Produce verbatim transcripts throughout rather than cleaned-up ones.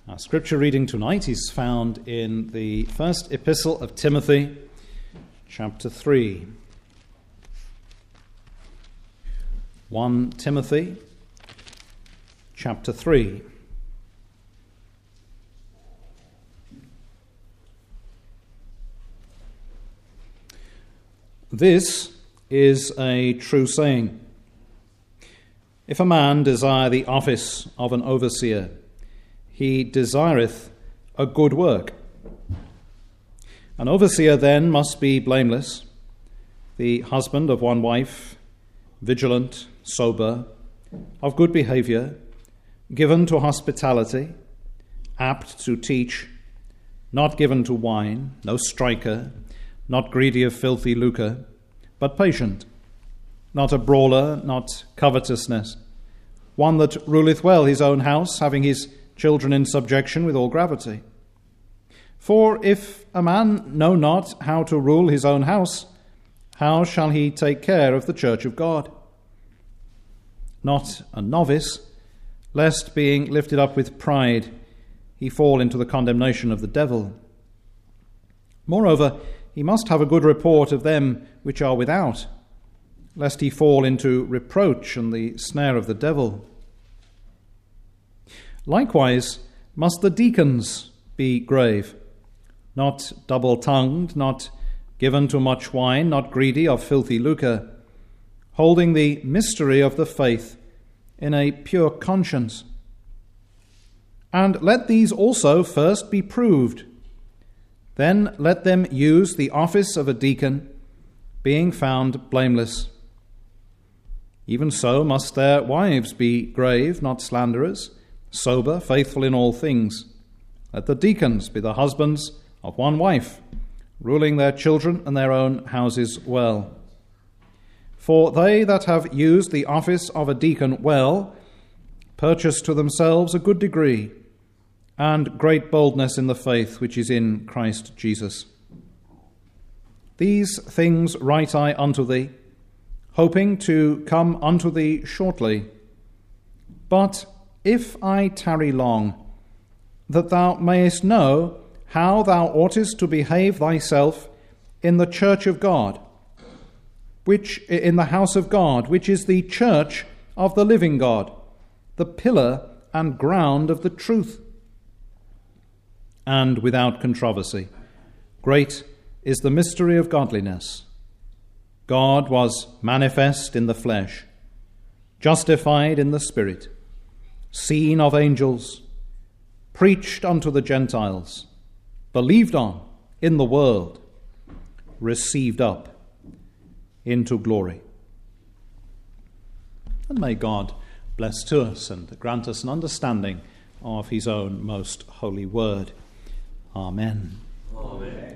Our scripture reading tonight is found in the first epistle of Timothy, chapter three. First Timothy, chapter three. This is a true saying. If a man desire the office of an overseer, he desireth a good work. An overseer then must be blameless, the husband of one wife, vigilant, sober, of good behavior, given to hospitality, apt to teach, not given to wine, no striker, not greedy of filthy lucre, but patient, not a brawler, not covetousness, one that ruleth well his own house, having his children in subjection with all gravity. For if a man know not how to rule his own house, how shall he take care of the church of God? Not a novice, lest being lifted up with pride, he fall into the condemnation of the devil. Moreover, he must have a good report of them which are without, lest he fall into reproach and the snare of the devil. Likewise must the deacons be grave, not double-tongued, not given to much wine, not greedy of filthy lucre, holding the mystery of the faith in a pure conscience. And let these also first be proved. Then let them use the office of a deacon, being found blameless. Even so must their wives be grave, not slanderers, sober, faithful in all things. Let the deacons be the husbands of one wife, ruling their children and their own houses well. For they that have used the office of a deacon well purchase to themselves a good degree and great boldness in the faith which is in Christ Jesus. These things write I unto thee, hoping to come unto thee shortly. But if I tarry long, that thou mayest know how thou oughtest to behave thyself in the church of God, which in the house of God, which is the church of the living God, the pillar and ground of the truth. And without controversy, great is the mystery of godliness. God was manifest in the flesh, justified in the Spirit, seen of angels, preached unto the Gentiles, believed on in the world, received up into glory. And may God bless to us and grant us an understanding of his own most holy word. Amen. Amen.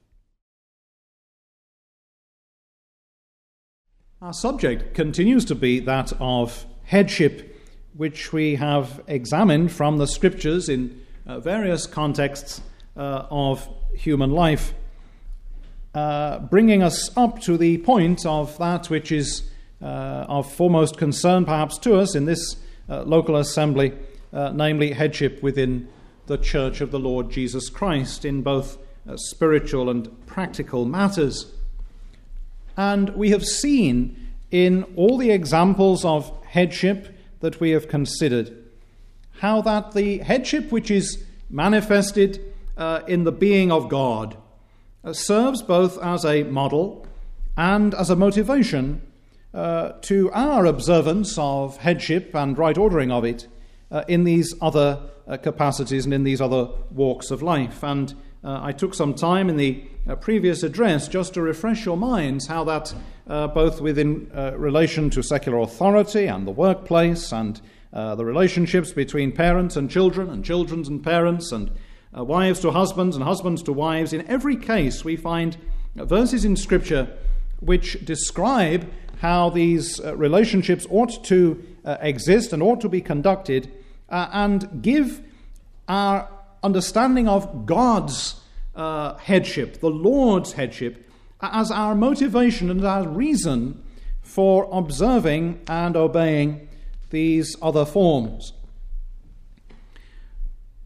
Our subject continues to be that of headship, which we have examined from the scriptures in uh, various contexts uh, of human life, uh, bringing us up to the point of that which is uh, of foremost concern perhaps to us in this uh, local assembly, uh, namely headship within the Church of the Lord Jesus Christ in both uh, spiritual and practical matters. And we have seen in all the examples of headship that we have considered how that the headship which is manifested uh, in the being of God uh, serves both as a model and as a motivation uh, to our observance of headship and right ordering of it uh, in these other uh, capacities and in these other walks of life. And uh, I took some time in the uh, previous address just to refresh your minds how that uh, both within uh, relation to secular authority and the workplace and uh, the relationships between parents and children and children and parents and uh, wives to husbands and husbands to wives, in every case we find uh, verses in Scripture which describe how these uh, relationships ought to uh, exist and ought to be conducted uh, and give our understanding of God's uh, headship, the Lord's headship, as our motivation and our reason for observing and obeying these other forms.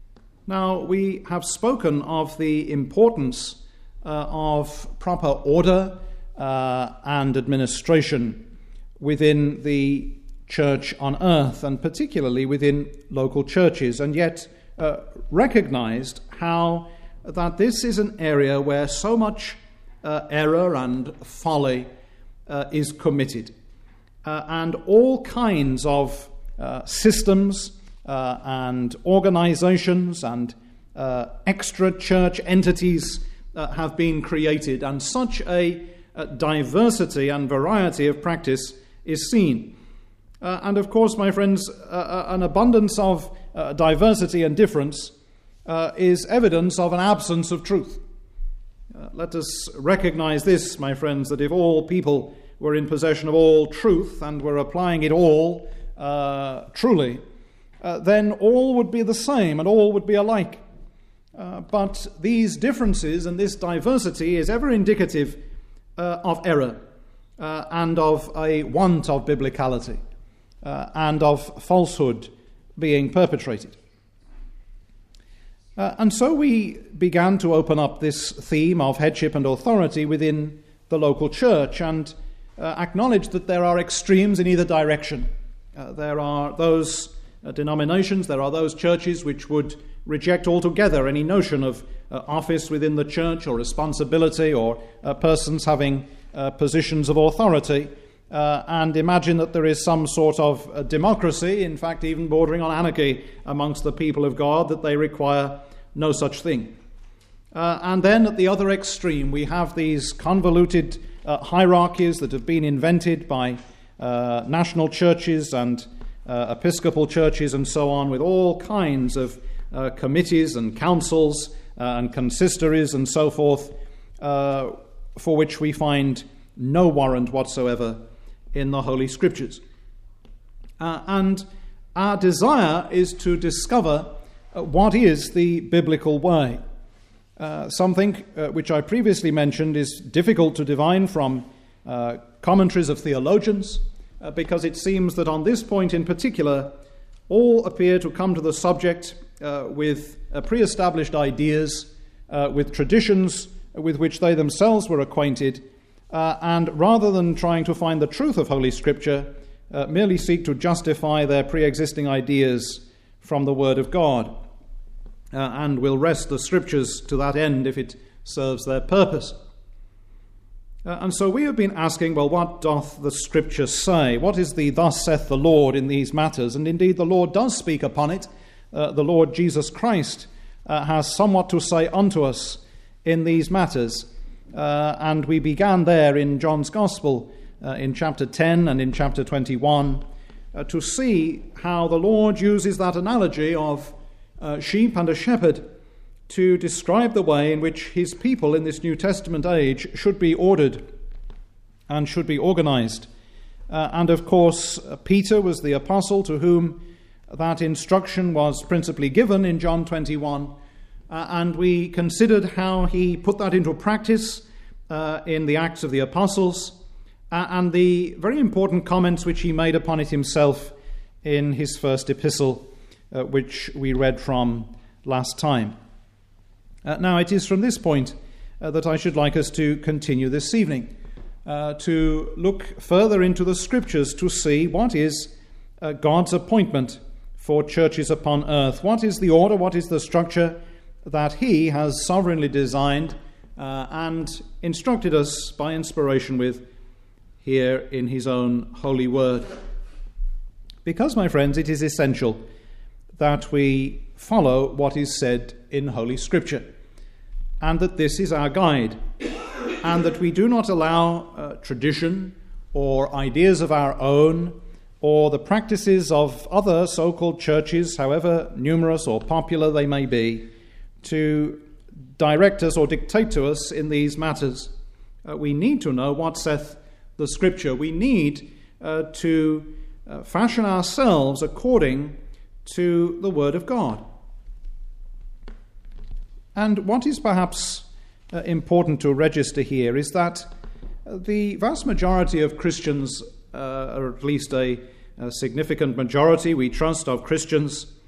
Now, we have spoken of the importance uh, of proper order uh, and administration within the church on earth, and particularly within local churches, and yet uh, recognized how that this is an area where so much uh, error and folly uh, is committed. Uh, and all kinds of uh, systems uh, and organizations and uh, extra church entities uh, have been created, and such a, a diversity and variety of practice is seen. Uh, and of course, my friends, uh, an abundance of uh, diversity and difference uh, is evidence of an absence of truth. Uh, let us recognize this, my friends, that if all people were in possession of all truth and were applying it all uh, truly, uh, then all would be the same and all would be alike. Uh, but these differences and this diversity is ever indicative uh, of error uh, and of a want of biblicality uh, and of falsehood being perpetrated. Uh, and so we began to open up this theme of headship and authority within the local church, and uh, acknowledge that there are extremes in either direction. Uh, there are those uh, denominations, there are those churches which would reject altogether any notion of uh, office within the church or responsibility or uh, persons having uh, positions of authority, uh, and imagine that there is some sort of uh, democracy, in fact even bordering on anarchy amongst the people of God, that they require no such thing. Uh, and then at the other extreme we have these convoluted uh, hierarchies that have been invented by uh, national churches and uh, episcopal churches and so on, with all kinds of uh, committees and councils uh, and consistories and so forth, uh, for which we find no warrant whatsoever in the Holy Scriptures. Uh, and our desire is to discover uh, what is the biblical way. Uh, something uh, which I previously mentioned is difficult to divine from uh, commentaries of theologians, uh, because it seems that on this point in particular, all appear to come to the subject uh, with uh, pre-established ideas, uh, with traditions with which they themselves were acquainted, uh, and rather than trying to find the truth of Holy Scripture, uh, merely seek to justify their pre-existing ideas from the Word of God. Uh, and will wrest the Scriptures to that end if it serves their purpose. Uh, and so we have been asking, well, what doth the Scripture say? What is the thus saith the Lord in these matters? And indeed the Lord does speak upon it. Uh, the Lord Jesus Christ uh, has somewhat to say unto us in these matters. Uh, and we began there in John's Gospel uh, in chapter ten and in chapter twenty-one uh, to see how the Lord uses that analogy of Uh, sheep and a shepherd to describe the way in which his people in this New Testament age should be ordered and should be organized. Uh, and of course, uh, Peter was the apostle to whom that instruction was principally given in John twenty-one. Uh, and we considered how he put that into practice uh, in the Acts of the Apostles uh, and the very important comments which he made upon it himself in his first epistle, Uh, which we read from last time. Uh, now, it is from this point uh, that I should like us to continue this evening, uh, to look further into the Scriptures to see what is uh, God's appointment for churches upon earth. What is the order, what is the structure that He has sovereignly designed uh, and instructed us by inspiration with here in His own holy word. Because, my friends, it is essential that we follow what is said in Holy Scripture, and that this is our guide, and that we do not allow uh, tradition or ideas of our own or the practices of other so-called churches, however numerous or popular they may be, to direct us or dictate to us in these matters. Uh, we need to know what saith the Scripture. We need uh, to uh, fashion ourselves according to the Word of God. And what is perhaps uh, important to register here is that the vast majority of Christians, uh, or at least a, a significant majority, we trust, of Christians,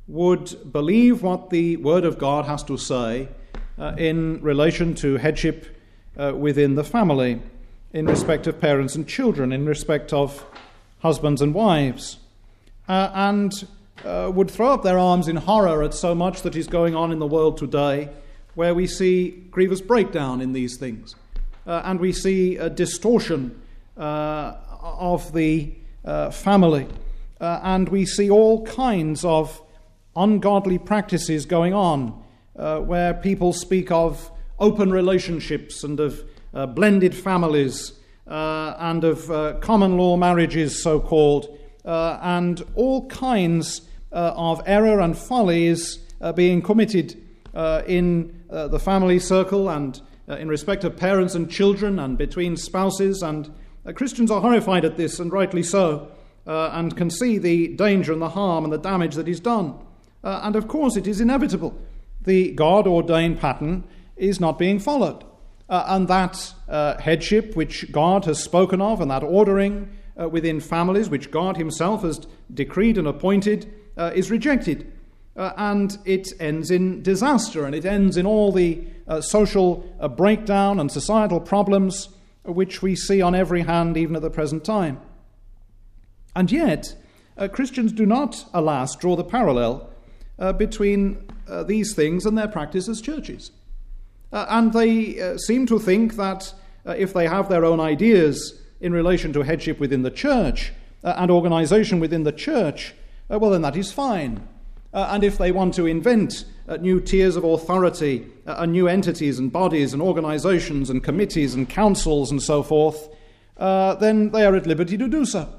would believe what the Word of God has to say uh, in relation to headship uh, within the family, in respect of parents and children, in respect of husbands and wives, uh, and uh, would throw up their arms in horror at so much that is going on in the world today, where we see grievous breakdown in these things, uh, and we see a distortion uh, of the uh, family, uh, and we see all kinds of ungodly practices going on, uh, where people speak of open relationships and of uh, blended families uh, and of uh, common law marriages, so-called, uh, and all kinds uh, of error and follies uh, being committed uh, in uh, the family circle and uh, in respect of parents and children and between spouses. And uh, Christians are horrified at this, and rightly so, uh, and can see the danger and the harm and the damage that is done. Uh, and of course it is inevitable. The God-ordained pattern is not being followed. Uh, and that uh, headship which God has spoken of, and that ordering uh, within families which God himself has decreed and appointed, uh, is rejected. Uh, and it ends in disaster, and it ends in all the uh, social uh, breakdown and societal problems which we see on every hand even at the present time. And yet, uh, Christians do not, alas, draw the parallel uh, between uh, these things and their practice as churches. Uh, and they uh, seem to think that uh, if they have their own ideas in relation to headship within the church uh, and organization within the church, uh, well, then that is fine. Uh, and if they want to invent uh, new tiers of authority uh, and new entities and bodies and organizations and committees and councils and so forth, uh, then they are at liberty to do so.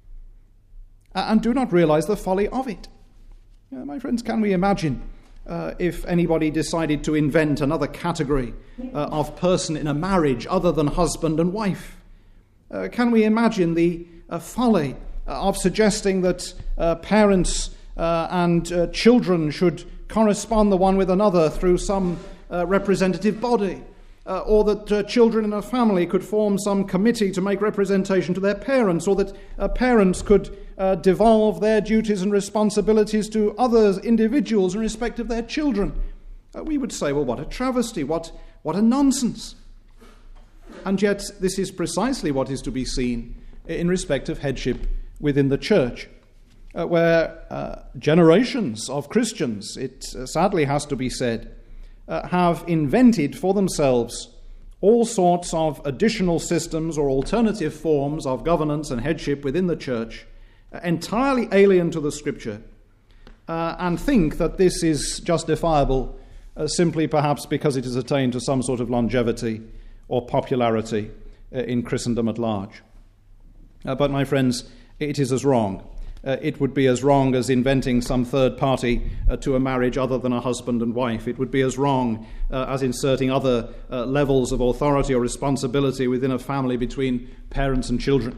Uh, and do not realize the folly of it. Uh, my friends, can we imagine uh, if anybody decided to invent another category uh, of person in a marriage other than husband and wife? Uh, can we imagine the uh, folly uh, of suggesting that uh, parents uh, and uh, children should correspond the one with another through some uh, representative body, uh, or that uh, children in a family could form some committee to make representation to their parents, or that uh, parents could uh, devolve their duties and responsibilities to other individuals in respect of their children? Uh, we would say, well, what a travesty, what, what a nonsense. And yet this is precisely what is to be seen in respect of headship within the church, uh, where uh, generations of Christians, it uh, sadly has to be said, uh, have invented for themselves all sorts of additional systems or alternative forms of governance and headship within the church, uh, entirely alien to the Scripture, uh, and think that this is justifiable uh, simply perhaps because it has attained to some sort of longevity or popularity uh, in Christendom at large. Uh, but my friends, it is as wrong. Uh, it would be as wrong as inventing some third party uh, to a marriage other than a husband and wife. It would be as wrong uh, as inserting other uh, levels of authority or responsibility within a family between parents and children.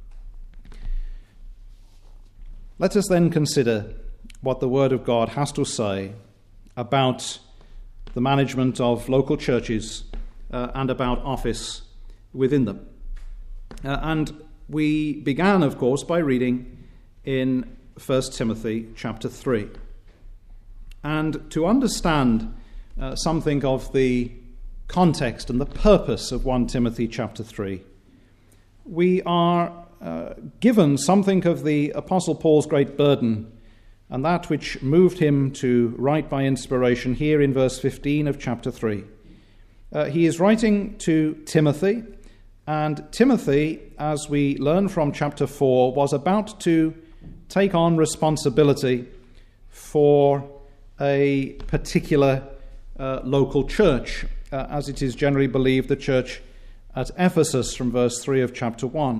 Let us then consider what the Word of God has to say about the management of local churches uh, and about office within them. Uh, and we began, of course, by reading in First Timothy chapter three. And to understand uh, something of the context and the purpose of First Timothy chapter three, we are uh, given something of the Apostle Paul's great burden, and that which moved him to write by inspiration here in verse fifteen of chapter three. Uh, he is writing to Timothy, and Timothy, as we learn from chapter four, was about to take on responsibility for a particular uh, local church, uh, as it is generally believed the church at Ephesus from verse three of chapter one.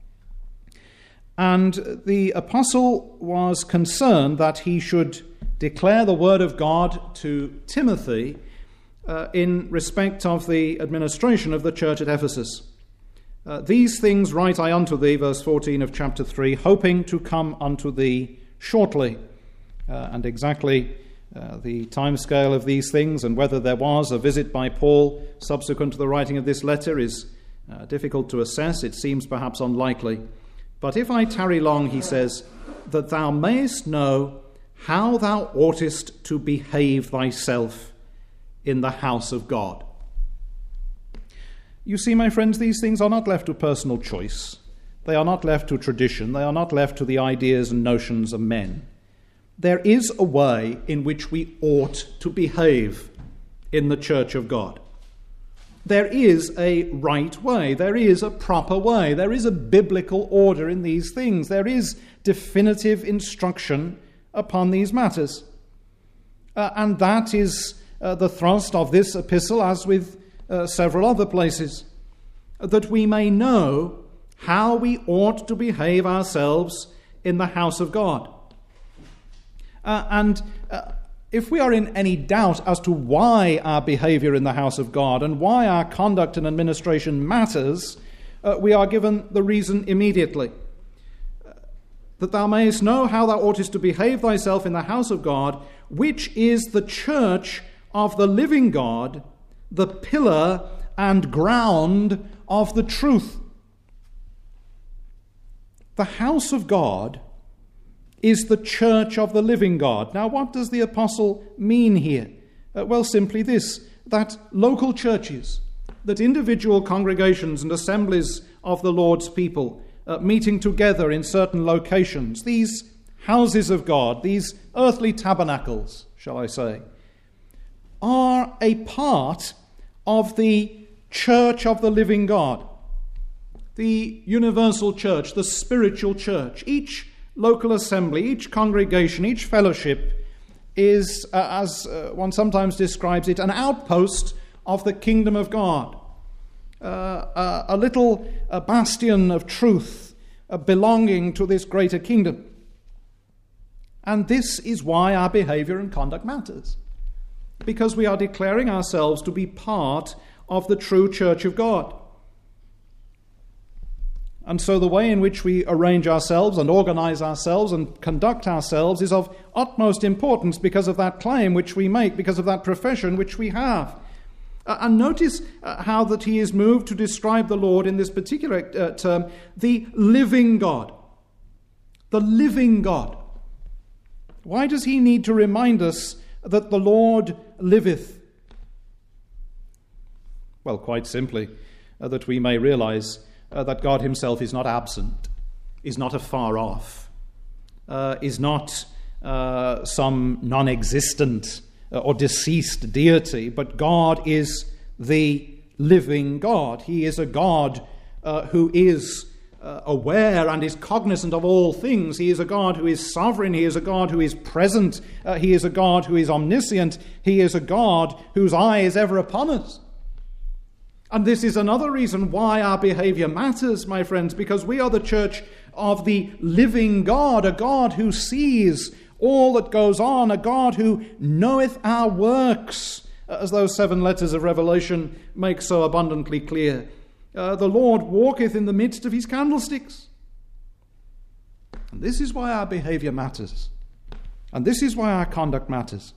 And the apostle was concerned that he should declare the word of God to Timothy uh, in respect of the administration of the church at Ephesus. Uh, These things write I unto thee, verse fourteen of chapter three, hoping to come unto thee shortly. Uh, and exactly uh, the time scale of these things and whether there was a visit by Paul subsequent to the writing of this letter is uh, difficult to assess. It seems perhaps unlikely. But if I tarry long, he says, that thou mayest know how thou oughtest to behave thyself in the house of God. You see, my friends, these things are not left to personal choice. They are not left to tradition. They are not left to the ideas and notions of men. There is a way in which we ought to behave in the church of God. There is a right way. There is a proper way. There is a biblical order in these things. There is definitive instruction upon these matters. Uh, and that is uh, the thrust of this epistle, as with uh, several other places, that we may know how we ought to behave ourselves in the house of God. Uh, and uh, if we are in any doubt as to why our behavior in the house of God and why our conduct and administration matters, uh, we are given the reason immediately. Uh, that thou mayest know how thou oughtest to behave thyself in the house of God, which is the church of the living God, the pillar and ground of the truth. The house of God is the church of the living God. Now, what does the apostle mean here? Uh, well, simply this, that local churches, that individual congregations and assemblies of the Lord's people uh, meeting together in certain locations, these houses of God, these earthly tabernacles, shall I say, are a part of the church of the living God, the universal church, the spiritual church. Each local assembly, each congregation, each fellowship is, uh, as uh, one sometimes describes it, an outpost of the kingdom of God, uh, uh, a little uh, bastion of truth uh, belonging to this greater kingdom. And this is why our behavior and conduct matters, because we are declaring ourselves to be part of the true church of God. And so the way in which we arrange ourselves and organize ourselves and conduct ourselves is of utmost importance because of that claim which we make, because of that profession which we have. Uh, and notice uh, how that he is moved to describe the Lord in this particular uh, term, the living God. The living God. Why does he need to remind us that the Lord liveth? Well, quite simply, uh, that we may realize Uh, that God himself is not absent, is not afar off, uh, is not uh, some non-existent uh, or deceased deity, but God is the living God. He is a God uh, who is uh, aware and is cognizant of all things. He is a God who is sovereign. He is a God who is present. Uh, he is a God who is omniscient. He is a God whose eye is ever upon us. And this is another reason why our behavior matters, my friends, because we are the church of the living God, a God who sees all that goes on, a God who knoweth our works, as those seven letters of Revelation make so abundantly clear. Uh, the Lord walketh in the midst of his candlesticks. And this is why our behavior matters. And this is why our conduct matters.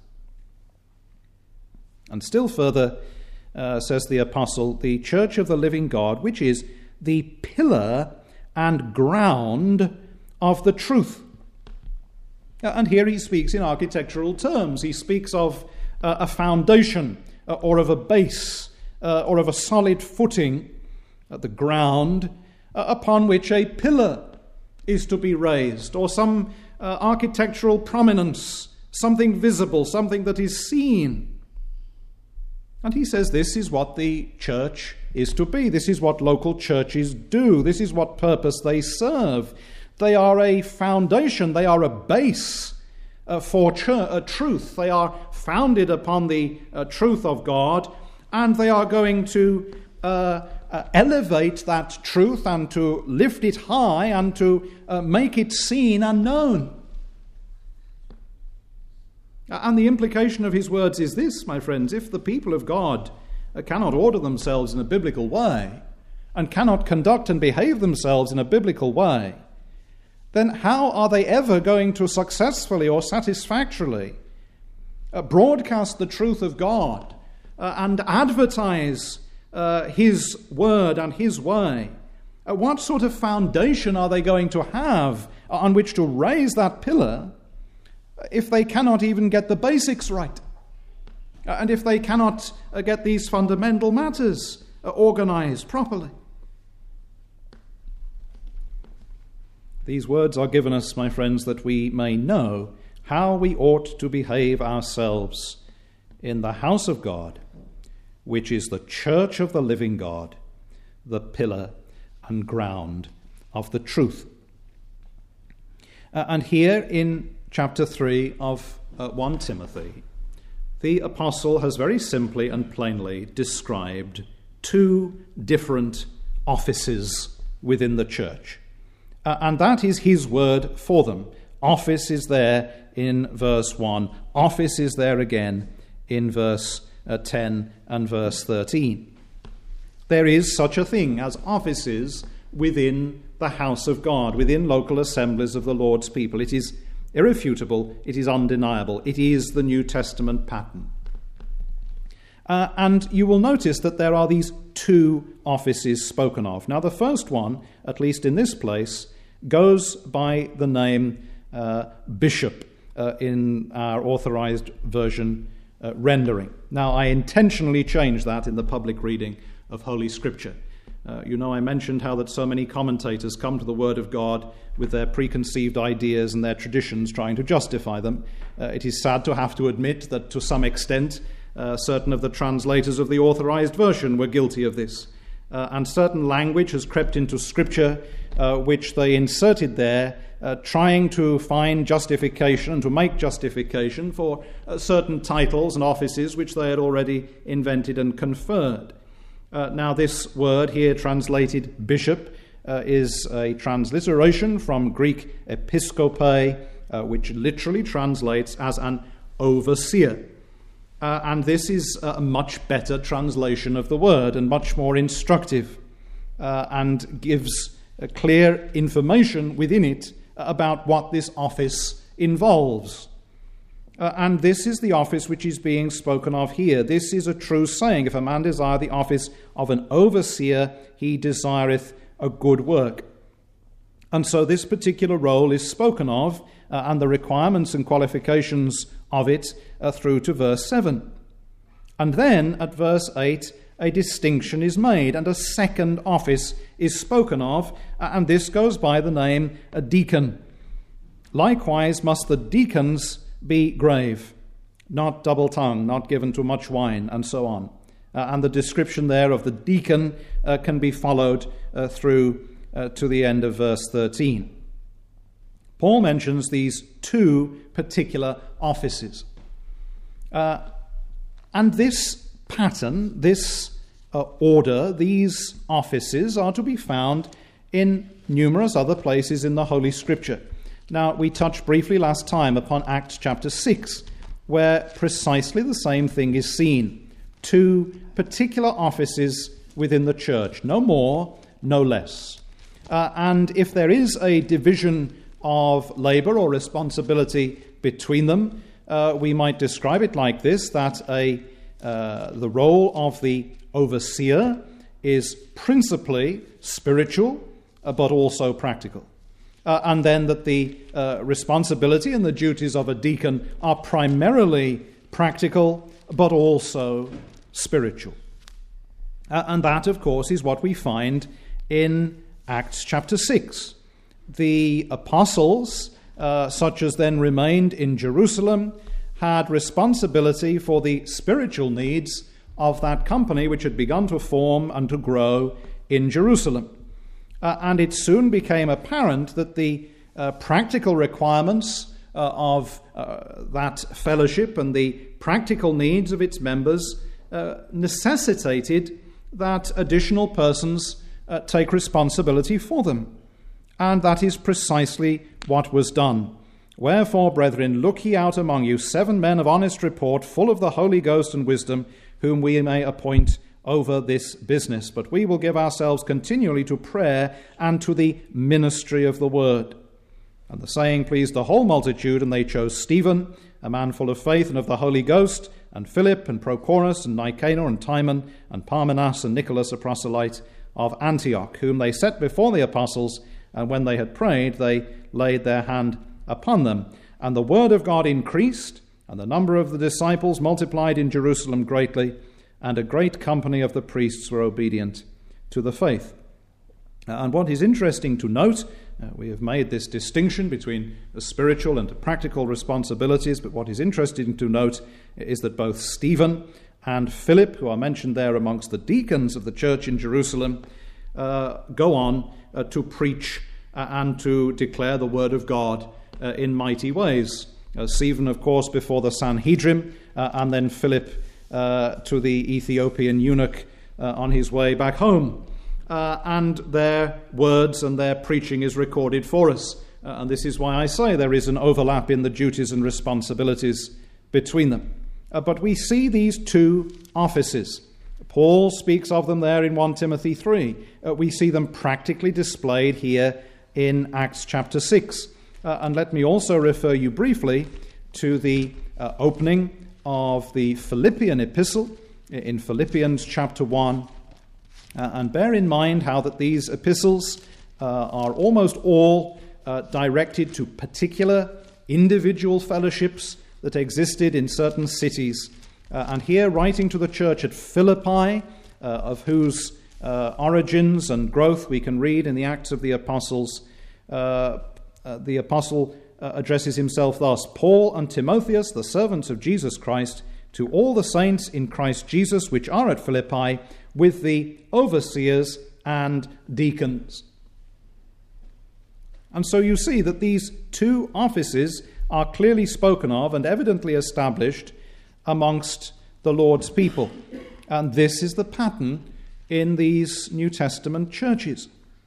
And still further, Uh, says the apostle, the church of the living God, which is the pillar and ground of the truth. Uh, and here he speaks in architectural terms. He speaks of uh, a foundation uh, or of a base uh, or of a solid footing, uh, the ground uh, upon which a pillar is to be raised, or some uh, architectural prominence, something visible, something that is seen. And he says this is what the church is to be. This is what local churches do. This is what purpose they serve. They are a foundation. They are a base uh, for ch- uh, truth. They are founded upon the uh, truth of God, and they are going to uh, uh, elevate that truth and to lift it high and to uh, make it seen and known. And the implication of his words is this, my friends: if the people of God cannot order themselves in a biblical way and cannot conduct and behave themselves in a biblical way, then how are they ever going to successfully or satisfactorily uh, broadcast the truth of God uh, and advertise uh, his word and his way? Uh, what sort of foundation are they going to have on which to raise that pillar if they cannot even get the basics right, and if they cannot uh, get these fundamental matters uh, organized properly? These words are given us, my friends, that we may know how we ought to behave ourselves in the house of God, which is the church of the living God, the pillar and ground of the truth. Uh, and here in chapter three of uh, First Timothy, the apostle has very simply and plainly described two different offices within the church. Uh, and that is his word for them. Office is there in verse one. Office is there again in verse uh, ten and verse thirteen. There is such a thing as offices within the house of God, within local assemblies of the Lord's people. It is irrefutable, it is undeniable, it is the New Testament pattern. Uh, and you will notice that there are these two offices spoken of. Now, the first one, at least in this place, goes by the name uh, bishop uh, in our authorized version uh, rendering. Now, I intentionally changed that in the public reading of Holy Scripture. Uh, you know, I mentioned how that so many commentators come to the Word of God with their preconceived ideas and their traditions, trying to justify them. Uh, it is sad to have to admit that to some extent uh, certain of the translators of the authorized version were guilty of this. Uh, and certain language has crept into Scripture uh, which they inserted there, uh, trying to find justification and to make justification for uh, certain titles and offices which they had already invented and conferred. Uh, now, this word here translated bishop uh, is a transliteration from Greek episkope, uh, which literally translates as an overseer. Uh, and this is a much better translation of the word and much more instructive uh, and gives a clear information within it about what this office involves. Uh, and this is the office which is being spoken of here. This is a true saying. If a man desire the office of an overseer, he desireth a good work. And so this particular role is spoken of, uh, and the requirements and qualifications of it uh, through to verse seven. And then at verse eight, a distinction is made, and a second office is spoken of, uh, and this goes by the name a deacon. Likewise must the deacons be grave, not double-tongued, not given to much wine, and so on. Uh, and the description there of the deacon uh, can be followed uh, through uh, to the end of verse thirteen. Paul mentions these two particular offices. Uh, and this pattern, this uh, order, these offices are to be found in numerous other places in the Holy Scripture. Now, we touched briefly last time upon Acts chapter six, where precisely the same thing is seen. Two particular offices within the church, no more, no less. Uh, and if there is a division of labor or responsibility between them, uh, we might describe it like this, that a uh, the role of the overseer is principally spiritual, uh, but also practical. Uh, and then that the uh, responsibility and the duties of a deacon are primarily practical, but also spiritual. Uh, and that, of course, is what we find in Acts chapter six. The apostles, uh, such as then remained in Jerusalem, had responsibility for the spiritual needs of that company which had begun to form and to grow in Jerusalem. Uh, and it soon became apparent that the uh, practical requirements uh, of uh, that fellowship and the practical needs of its members uh, necessitated that additional persons uh, take responsibility for them. And that is precisely what was done. Wherefore, brethren, look ye out among you seven men of honest report, full of the Holy Ghost and wisdom, whom we may appoint over this business. But we will give ourselves continually to prayer and to the ministry of the word. And the saying pleased the whole multitude, and they chose Stephen, a man full of faith and of the Holy Ghost, and Philip, and Prochorus, and Nicanor, and Timon, and Parmenas, and Nicholas, a proselyte of Antioch, whom they set before the apostles, and when they had prayed, they laid their hand upon them. And the word of God increased, and the number of the disciples multiplied in Jerusalem greatly, and a great company of the priests were obedient to the faith. And what is interesting to note, uh, we have made this distinction between the spiritual and the practical responsibilities, but what is interesting to note is that both Stephen and Philip, who are mentioned there amongst the deacons of the church in Jerusalem, uh, go on uh, to preach uh, and to declare the word of God uh, in mighty ways. Uh, Stephen, of course, before the Sanhedrin, uh, and then Philip uh, to the Ethiopian eunuch uh, on his way back home. Uh, and their words and their preaching is recorded for us. Uh, and this is why I say there is an overlap in the duties and responsibilities between them. Uh, but we see these two offices. Paul speaks of them there in First Timothy three. Uh, we see them practically displayed here in Acts chapter six. Uh, and let me also refer you briefly to the uh, opening of the Philippian epistle in Philippians chapter one. Uh, and bear in mind how that these epistles uh, are almost all uh, directed to particular individual fellowships that existed in certain cities. Uh, and here, writing to the church at Philippi, uh, of whose uh, origins and growth we can read in the Acts of the Apostles, uh, uh, the apostle uh, addresses himself thus: Paul and Timotheus, the servants of Jesus Christ, to all the saints in Christ Jesus which are at Philippi, with the overseers and deacons. And so you see that these two offices are clearly spoken of and evidently established amongst the Lord's people. And this is the pattern in these New Testament churches.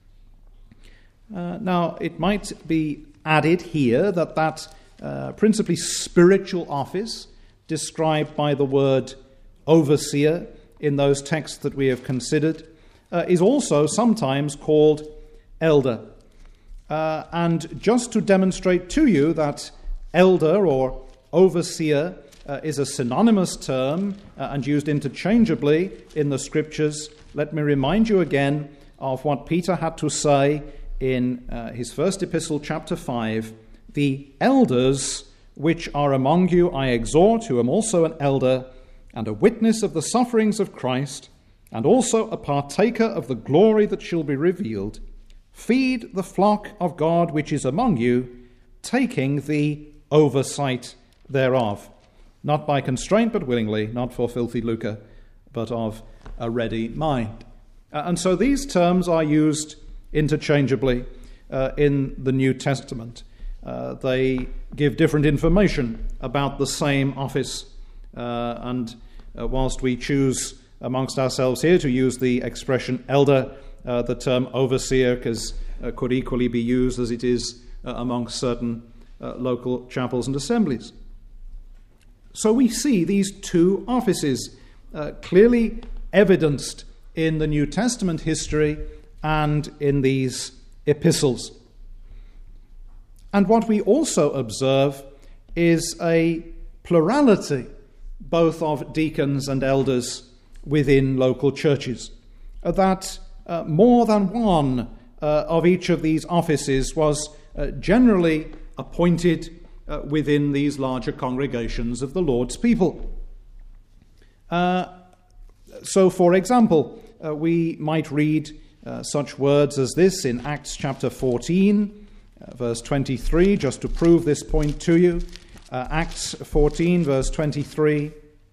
Uh, now, it might be added here that that uh, principally spiritual office described by the word overseer in those texts that we have considered, uh, is also sometimes called elder. Uh, and just to demonstrate to you that elder or overseer uh, is a synonymous term uh, and used interchangeably in the Scriptures, let me remind you again of what Peter had to say in uh, his first epistle, chapter five. The elders which are among you I exhort, who am also an elder, and a witness of the sufferings of Christ, and also a partaker of the glory that shall be revealed. Feed the flock of God which is among you, taking the oversight thereof, not by constraint but willingly, not for filthy lucre, but of a ready mind. Uh, and so these terms are used interchangeably uh, in the New Testament. Uh, they give different information about the same office. Uh, and uh, whilst we choose amongst ourselves here to use the expression elder, uh, the term overseer cause, uh, could equally be used as it is uh, amongst certain uh, local chapels and assemblies. So we see these two offices uh, clearly evidenced in the New Testament history and in these epistles. And what we also observe is a plurality both of deacons and elders within local churches, that uh, more than one uh, of each of these offices was uh, generally appointed uh, within these larger congregations of the Lord's people. Uh, so, for example, uh, we might read uh, such words as this in Acts chapter fourteen, uh, verse twenty-three, just to prove this point to you. Uh, Acts fourteen, verse twenty-three,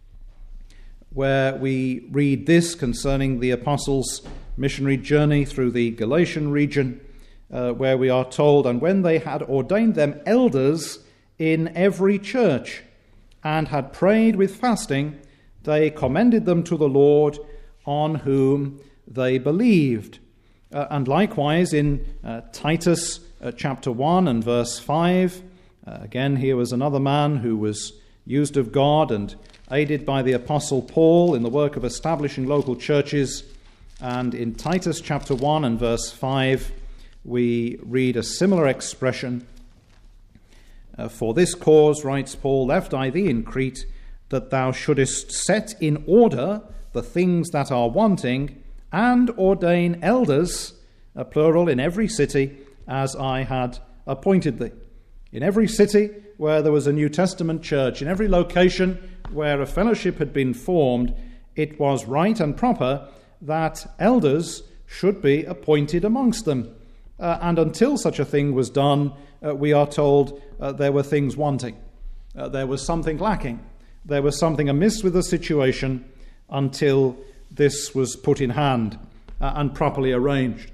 where we read this concerning the apostles' missionary journey through the Galatian region, uh, where we are told, and when they had ordained them elders in every church, and had prayed with fasting, they commended them to the Lord, on whom they believed. Uh, and likewise in uh, Titus uh, chapter one and verse five, Uh, again, here was another man who was used of God and aided by the Apostle Paul in the work of establishing local churches. And in Titus chapter one and verse five, we read a similar expression. Uh, For this cause, writes Paul, left I thee in Crete, that thou shouldest set in order the things that are wanting, and ordain elders, a plural, in every city, as I had appointed thee. In every city where there was a New Testament church, in every location where a fellowship had been formed, it was right and proper that elders should be appointed amongst them. Uh, and until such a thing was done, uh, we are told uh, there were things wanting. Uh, there was something lacking. There was something amiss with the situation until this was put in hand uh, and properly arranged.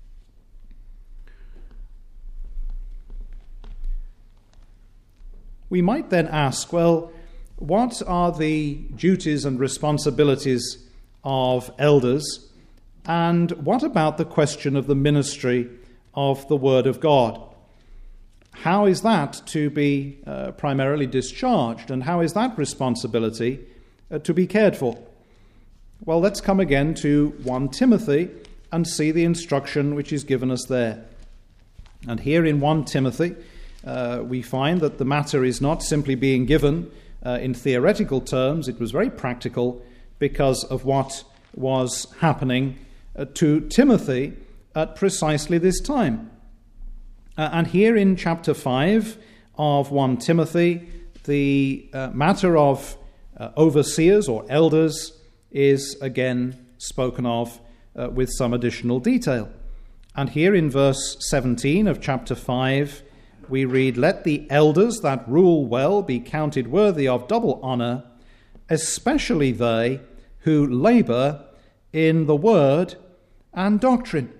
We might then ask, well, what are the duties and responsibilities of elders, and what about the question of the ministry of the Word of God? How is that to be uh, primarily discharged, and how is that responsibility uh, to be cared for? Well, let's come again to First Timothy and see the instruction which is given us there. And here in First Timothy, uh, we find that the matter is not simply being given uh, in theoretical terms. It was very practical because of what was happening uh, to Timothy at precisely this time. Uh, and here in chapter five of First Timothy, the uh, matter of uh, overseers or elders is again spoken of uh, with some additional detail. And here in verse seventeen of chapter five, we read, "Let the elders that rule well be counted worthy of double honour, especially they who labour in the word and doctrine."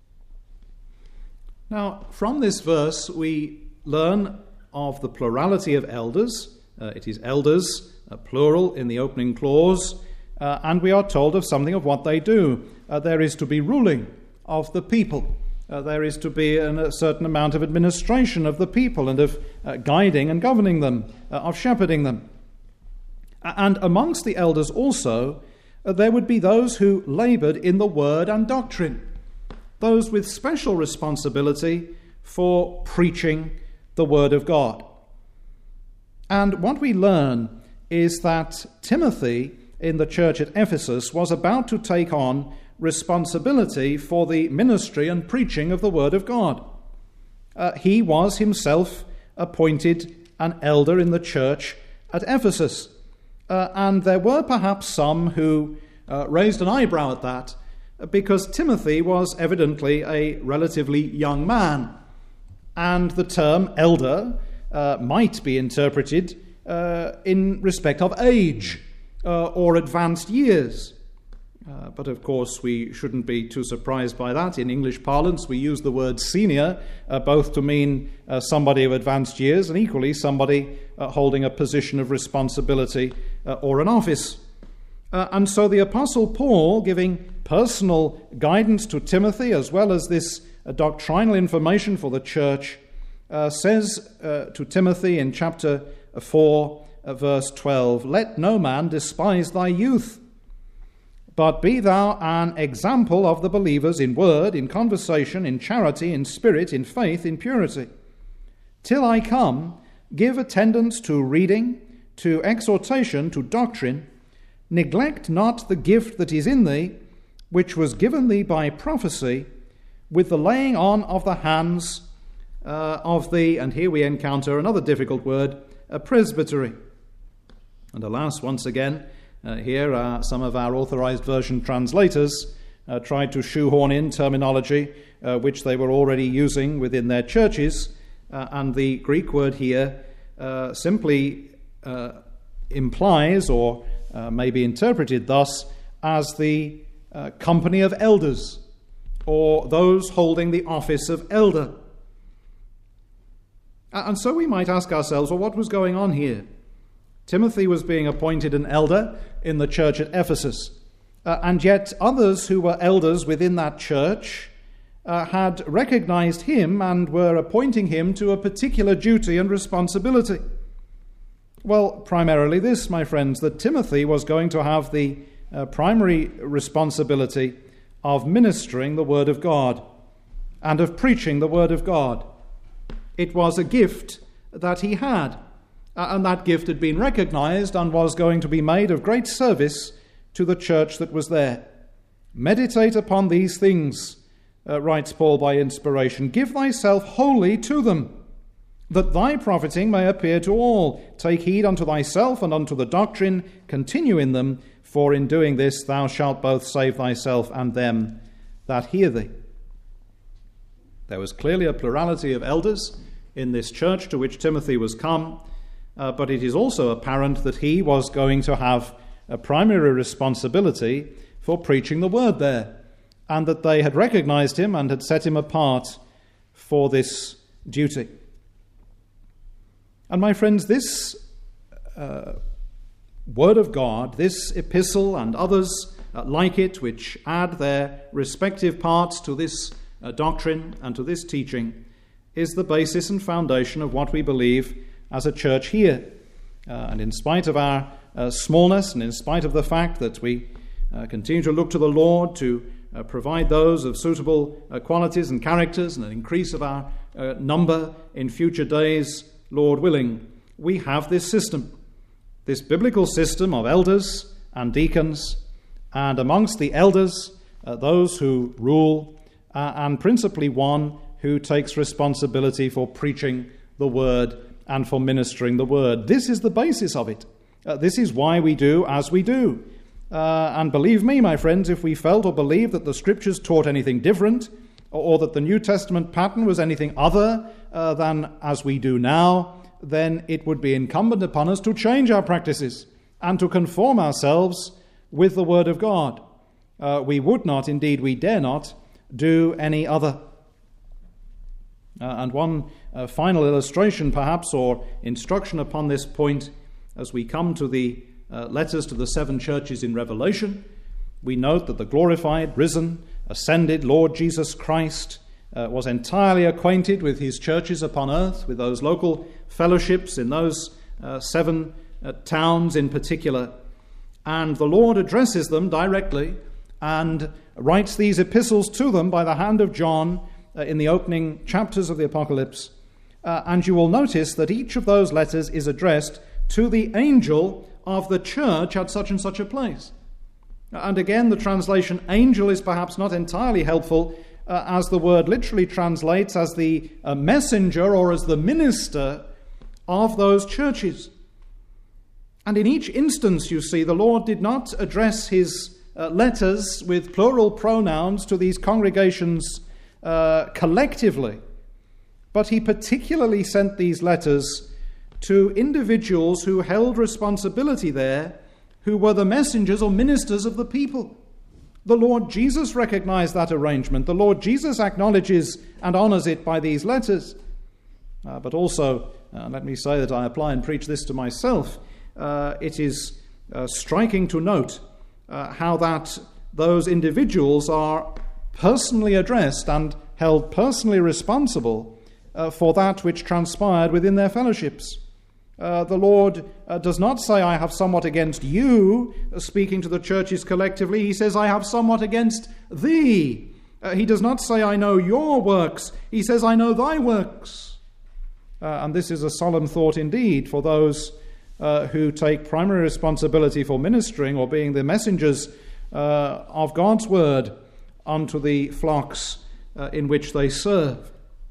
Now, from this verse, we learn of the plurality of elders. Uh, it is elders, uh, plural, in the opening clause, uh, and we are told of something of what they do. Uh, there is to be ruling of the people. Uh, there is to be an, a certain amount of administration of the people and of uh, guiding and governing them, uh, of shepherding them. And amongst the elders also, uh, there would be those who laboured in the word and doctrine, those with special responsibility for preaching the word of God. And what we learn is that Timothy in the church at Ephesus was about to take on responsibility for the ministry and preaching of the word of God. Uh, he was himself appointed an elder in the church at Ephesus. Uh, and there were perhaps some who uh, raised an eyebrow at that, because Timothy was evidently a relatively young man. And the term elder uh, might be interpreted uh, in respect of age uh, or advanced years. Uh, but of course, we shouldn't be too surprised by that. In English parlance, we use the word senior uh, both to mean uh, somebody of advanced years and equally somebody uh, holding a position of responsibility uh, or an office. Uh, and so the Apostle Paul, giving personal guidance to Timothy as well as this uh, doctrinal information for the church, uh, says uh, to Timothy in chapter four, uh, verse twelve, "Let no man despise thy youth, but be thou an example of the believers in word, in conversation, in charity, in spirit, in faith, in purity. Till I come, give attendance to reading, to exhortation, to doctrine. Neglect not the gift that is in thee, which was given thee by prophecy, with the laying on of the hands uh, of the," and here we encounter another difficult word, a presbytery. And alas, once again, uh, here are some of our authorized version translators uh, tried to shoehorn in terminology uh, which they were already using within their churches, uh, and the Greek word here uh, simply uh, implies, or uh, may be interpreted thus, as the uh, company of elders, or those holding the office of elder. And so we might ask ourselves, well, what was going on here? Timothy was being appointed an elder in the church at Ephesus, uh, and yet others who were elders within that church uh, had recognized him and were appointing him to a particular duty and responsibility. Well, primarily this, my friends, that Timothy was going to have the uh, primary responsibility of ministering the Word of God and of preaching the Word of God. It was a gift that he had, uh, and that gift had been recognized and was going to be made of great service to the church that was there. "Meditate upon these things," uh, writes Paul by inspiration. "Give thyself wholly to them, that thy profiting may appear to all. Take heed unto thyself and unto the doctrine, continue in them, for in doing this thou shalt both save thyself and them that hear thee. There was clearly a plurality of elders in this church to which Timothy was come, uh, but it is also apparent that he was going to have a primary responsibility for preaching the word there, and that they had recognized him and had set him apart for this duty. And my friends, this uh, word of God, this epistle and others uh, like it, which add their respective parts to this uh, doctrine and to this teaching, is the basis and foundation of what we believe as a church here. Uh, and in spite of our uh, smallness, and in spite of the fact that we uh, continue to look to the Lord to uh, provide those of suitable uh, qualities and characters and an increase of our uh, number in future days, Lord willing, we have this system, this biblical system of elders and deacons, and amongst the elders, uh, those who rule, uh, and principally one who takes responsibility for preaching the word and for ministering the word. This is the basis of it. Uh, this is why we do as we do. Uh, and believe me, my friends, if we felt or believed that the Scriptures taught anything different, or, or that the New Testament pattern was anything other uh, than as we do now, then it would be incumbent upon us to change our practices and to conform ourselves with the Word of God. Uh, we would not, indeed we dare not, do any other. Uh, and one uh, final illustration, perhaps, or instruction upon this point, as we come to the uh, letters to the seven churches in Revelation, we note that the glorified, risen, ascended Lord Jesus Christ uh, was entirely acquainted with his churches upon earth, with those local fellowships in those uh, seven uh, towns in particular. And the Lord addresses them directly and writes these epistles to them by the hand of John uh, in the opening chapters of the Apocalypse. Uh, and you will notice that each of those letters is addressed to the angel of the church at such and such a place. And again, the translation angel is perhaps not entirely helpful, uh, as the word literally translates as the uh, messenger or as the minister of those churches. And in each instance, you see, the Lord did not address his uh, letters with plural pronouns to these congregations uh, collectively, but he particularly sent these letters to individuals who held responsibility there, who were the messengers or ministers of the people. The Lord Jesus recognized that arrangement. The Lord Jesus acknowledges and honors it by these letters. Uh, but also, uh, let me say that I apply and preach this to myself, uh, it is uh, striking to note uh, how that those individuals are personally addressed and held personally responsible uh, for that which transpired within their fellowships. Uh, the Lord uh, does not say, I have somewhat against you, uh, speaking to the churches collectively. He says, I have somewhat against thee. Uh, he does not say, I know your works. He says, I know thy works. Uh, and this is a solemn thought indeed for those uh, who take primary responsibility for ministering or being the messengers uh, of God's word unto the flocks uh, in which they serve.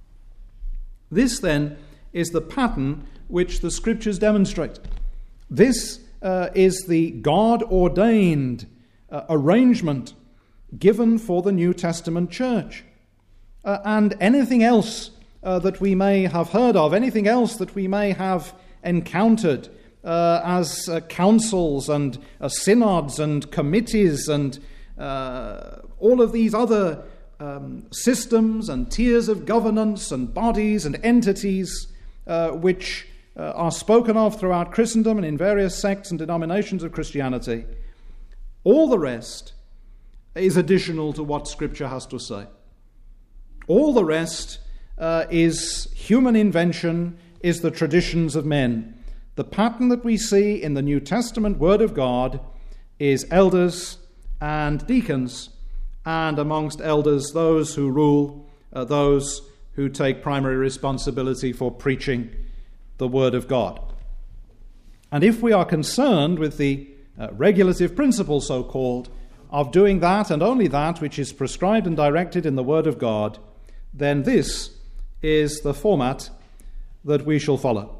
This then is the pattern which the Scriptures demonstrate. This uh, is the God-ordained uh, arrangement given for the New Testament church. Uh, and anything else uh, that we may have heard of, anything else that we may have encountered uh, as uh, councils and uh, synods and committees and uh, all of these other um, systems and tiers of governance and bodies and entities uh, which Uh, are spoken of throughout Christendom and in various sects and denominations of Christianity. All the rest is additional to what Scripture has to say. All the rest uh, is human invention, is the traditions of men. The pattern that we see in the New Testament Word of God is elders and deacons, and amongst elders those who rule, uh, those who take primary responsibility for preaching the Word of God. And if we are concerned with the uh, regulative principle, so-called, of doing that and only that which is prescribed and directed in the Word of God, then this is the format that we shall follow.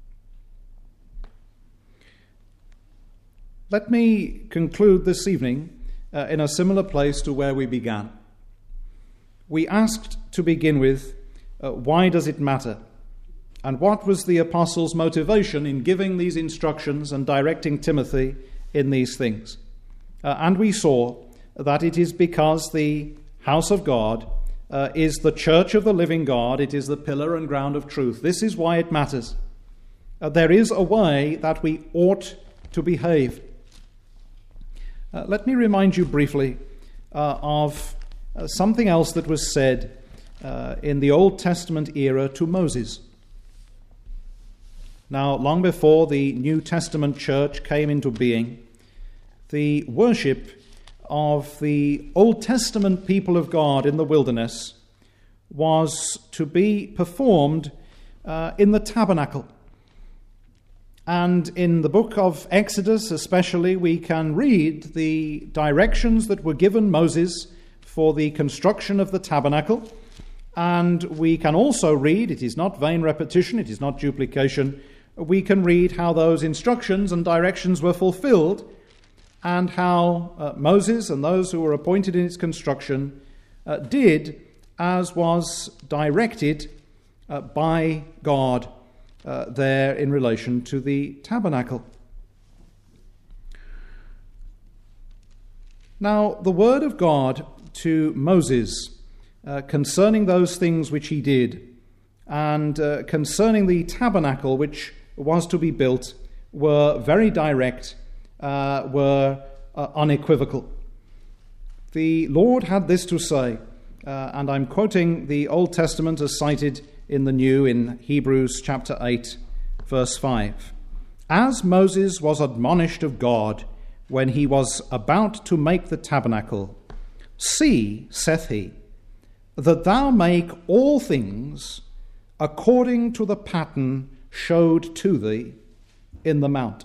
Let me conclude this evening uh, in a similar place to where we began. We asked to begin with, uh, why does it matter? And what was the apostle's motivation in giving these instructions and directing Timothy in these things? Uh, and we saw that it is because the house of God uh, is the church of the living God. It is the pillar and ground of truth. This is why it matters. Uh, there is a way that we ought to behave. Uh, let me remind you briefly uh, of uh, something else that was said uh, in the Old Testament era to Moses. Now, long before the New Testament church came into being, the worship of the Old Testament people of God in the wilderness was to be performed uh, in the tabernacle. And in the book of Exodus especially, we can read the directions that were given Moses for the construction of the tabernacle. And we can also read, it is not vain repetition, it is not duplication, we can read how those instructions and directions were fulfilled, and how uh, Moses and those who were appointed in its construction uh, did as was directed uh, by God uh, there in relation to the tabernacle. Now, the word of God to Moses uh, concerning those things which he did, and uh, concerning the tabernacle which was to be built, were very direct, uh, were uh, unequivocal. The Lord had this to say, uh, and I'm quoting the Old Testament as cited in the New in Hebrews chapter eight, verse five. As Moses was admonished of God when he was about to make the tabernacle, see, saith he, that thou make all things according to the pattern showed to thee in the mount.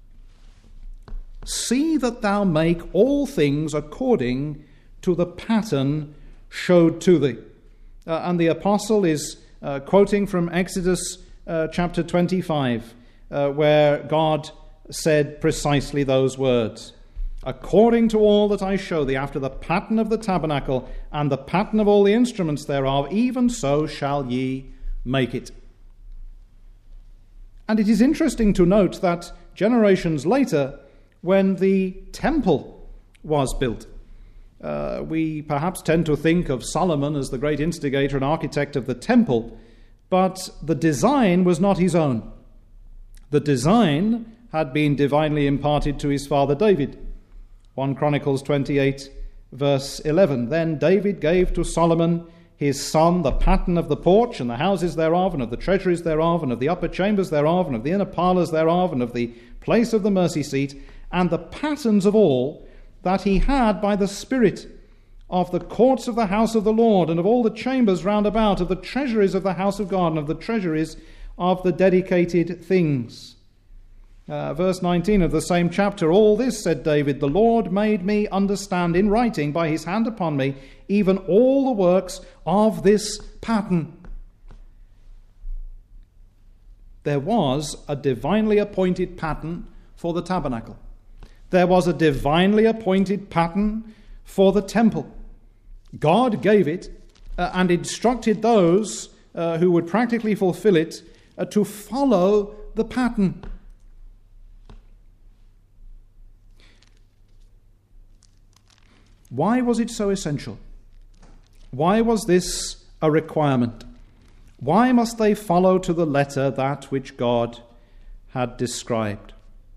See that thou make all things according to the pattern showed to thee. Uh, and the apostle is uh, quoting from Exodus uh, chapter twenty-five, uh, where God said precisely those words. According to all that I show thee, after the pattern of the tabernacle and the pattern of all the instruments thereof, even so shall ye make it. And it is interesting to note that generations later, when the temple was built, uh, we perhaps tend to think of Solomon as the great instigator and architect of the temple, but the design was not his own. The design had been divinely imparted to his father David. First Chronicles twenty-eight, verse eleven. Then David gave to Solomon his son the pattern of the porch and the houses thereof, and of the treasuries thereof, and of the upper chambers thereof, and of the inner parlours thereof, and of the place of the mercy seat, and the patterns of all that he had by the Spirit, of the courts of the house of the Lord, and of all the chambers round about, of the treasuries of the house of God, and of the treasuries of the dedicated things. Uh, verse nineteen of the same chapter, all this, said David, the Lord made me understand in writing by his hand upon me, even all the works of this pattern. There was a divinely appointed pattern for the tabernacle. There was a divinely appointed pattern for the temple. God gave it uh, and instructed those uh, who would practically fulfill it uh, to follow the pattern. Why was it so essential? Why was this a requirement? Why must they follow to the letter that which God had described?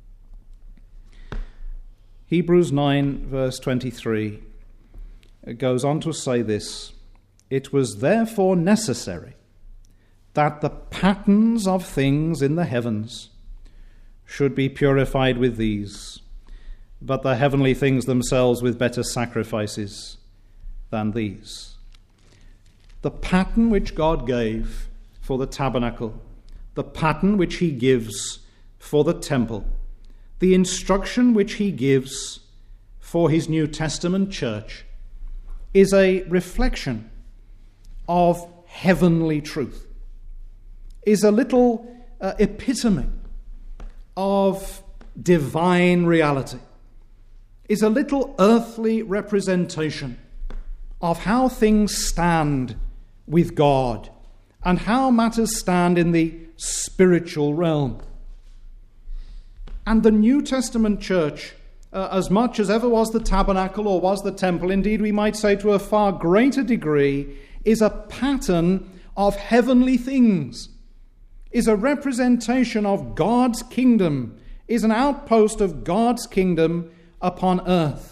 Hebrews nine, verse twenty-three, goes on to say this: it was therefore necessary that the patterns of things in the heavens should be purified with these, but the heavenly things themselves with better sacrifices than these. The pattern which God gave for the tabernacle, the pattern which he gives for the temple, the instruction which he gives for his New Testament church is a reflection of heavenly truth. is a little uh, epitome of divine reality, is a little earthly representation of how things stand with God and how matters stand in the spiritual realm. And the New Testament church, uh, as much as ever was the tabernacle or was the temple, indeed we might say to a far greater degree, is a pattern of heavenly things, is a representation of God's kingdom, is an outpost of God's kingdom upon earth.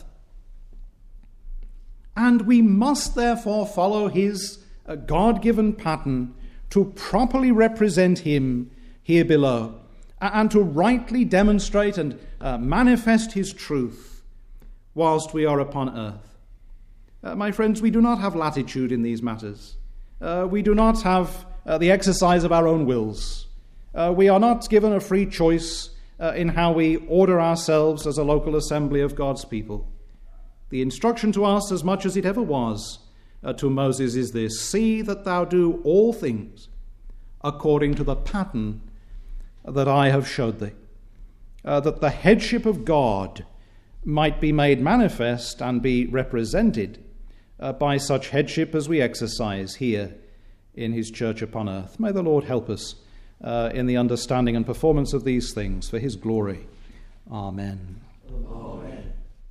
And we must therefore follow his uh, God-given pattern to properly represent him here below, and to rightly demonstrate and uh, manifest his truth whilst we are upon earth. Uh, my friends, we do not have latitude in these matters. Uh, we do not have uh, the exercise of our own wills. Uh, we are not given a free choice uh, in how we order ourselves as a local assembly of God's people. The instruction to us, as much as it ever was uh, to Moses, is this: see that thou do all things according to the pattern that I have showed thee, uh, that the headship of God might be made manifest and be represented uh, by such headship as we exercise here in his church upon earth. May the Lord help us uh, in the understanding and performance of these things for his glory. Amen. Amen.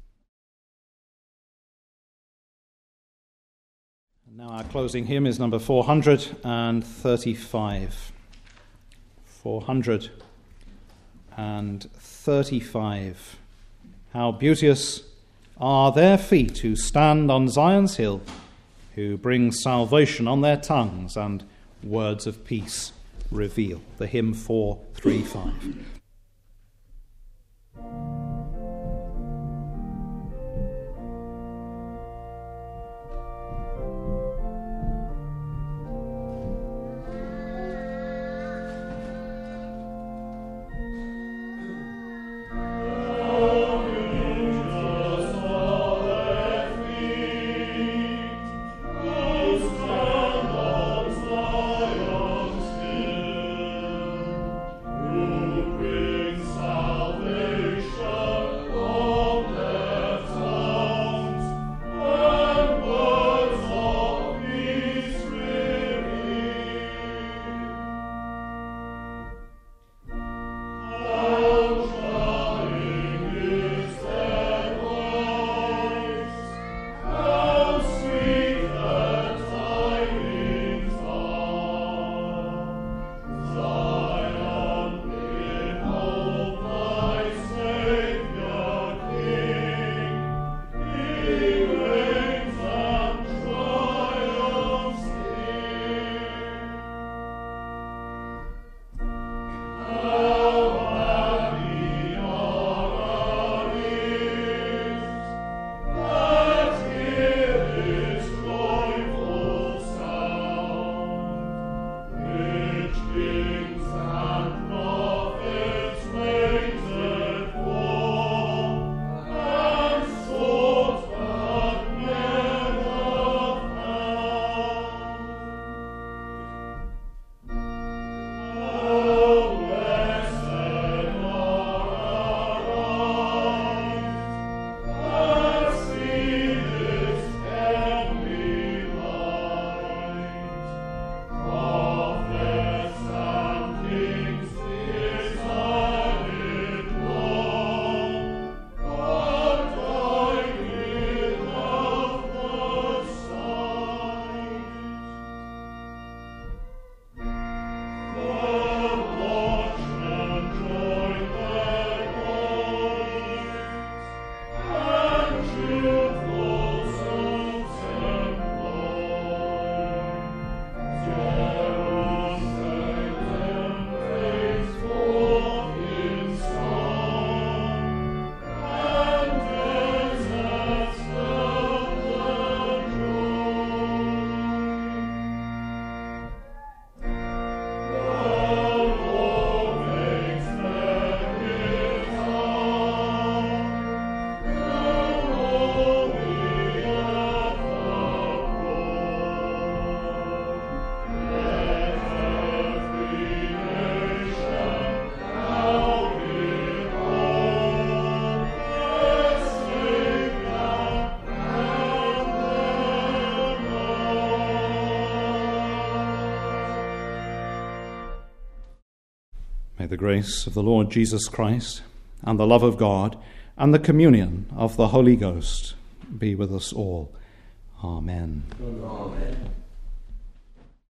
Now our closing hymn is number four hundred thirty-five. four hundred thirty-five. How beauteous are their feet who stand on Zion's hill, who bring salvation on their tongues and words of peace reveal. The hymn four thirty-five. Who May the grace of the Lord Jesus Christ and the love of God and the communion of the Holy Ghost be with us all. Amen. Amen.